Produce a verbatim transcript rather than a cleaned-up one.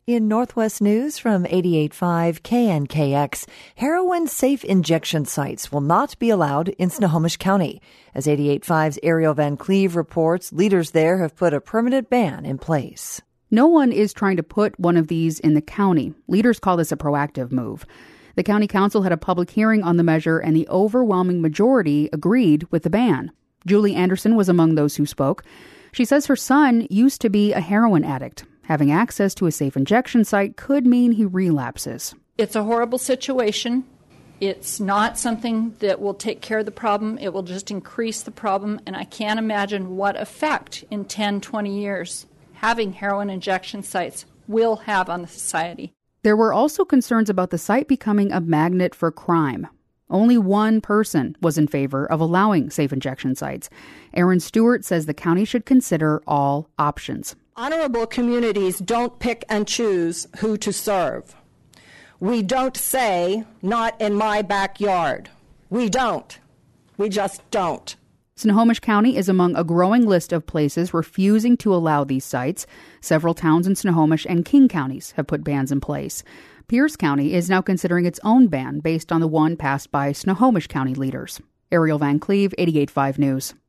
In Northwest News from eighty-eight point five K N K X, heroin-safe injection sites will not be allowed in Snohomish County. As eighty-eight point five's Ariel Van Cleve reports, leaders there have put a permanent ban in place. No one is trying to put one of these in the county. Leaders call this a proactive move. The county council had a public hearing on the measure, and the overwhelming majority agreed with the ban. Julie Anderson was among those who spoke. She says her son used to be a heroin addict. Having access to a safe injection site could mean he relapses. It's a horrible situation. It's not something that will take care of the problem. It will just increase the problem, and I can't imagine what effect in ten, twenty years having heroin injection sites will have on the society. There were also concerns about the site becoming a magnet for crime. Only one person was in favor of allowing safe injection sites. Aaron Stewart says the county should consider all options. Honorable communities don't pick and choose who to serve. We don't say, not in my backyard. We don't. We just don't. Snohomish County is among a growing list of places refusing to allow these sites. Several towns in Snohomish and King counties have put bans in place. Pierce County is now considering its own ban based on the one passed by Snohomish County leaders. Ariel Van Cleve, eighty-eight point five News.